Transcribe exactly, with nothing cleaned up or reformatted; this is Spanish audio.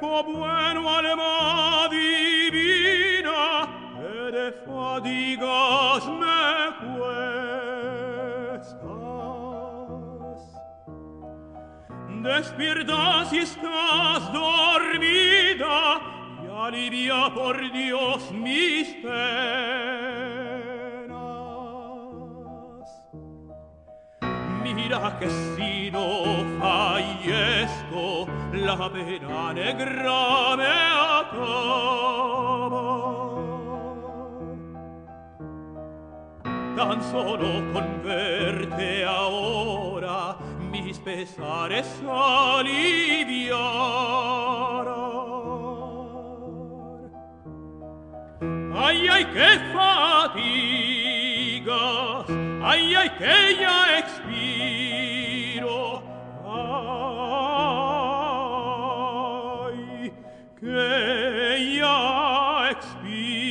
tiempo bueno alma divina, que de fadigas me cuestas. Despierta si estás dormida y alivia por Dios mis penas. Mira que si no fallezco, la pena negra me acaba. Tan solo con verte ahora mis pesares aliviarán. Ay, ay, qué fatigas, ay, ay, que ya expiro, ay, que ya expiro.